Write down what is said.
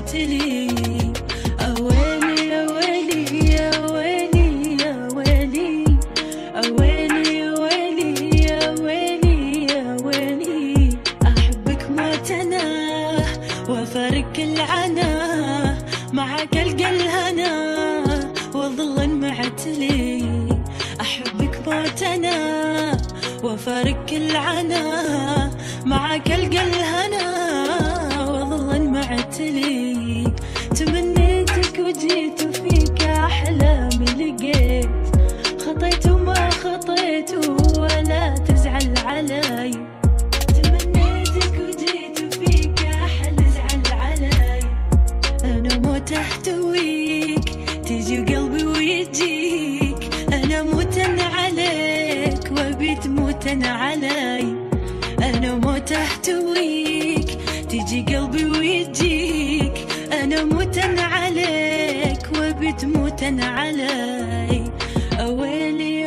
معتلي. أويلي يا ويلي يا ويلي يا ويلي، أويلي يا ويلي يا ويلي يا ويلي، أحبك موت أنا وأفارق العنا، معك ألقى الهنا وأظل معتلي. أحبك موت أنا وأفارق العنا، معك ألقى الهنا وأظل معتلي. تمنيتك وجيت وفيك أحلامي لقيت، خطيت وما خطيت ولا تزعل علي. تمنيتك وجيت وفيك أحلى زعل علي، أنا موت أحتويك تجي قلبي ويجيك، أنا موتن عليك وبيت موتن علي. أنا موت أحتويك تجي قلبي ويجيك، أنا موتن عليك وبيت موتن علي. أويلي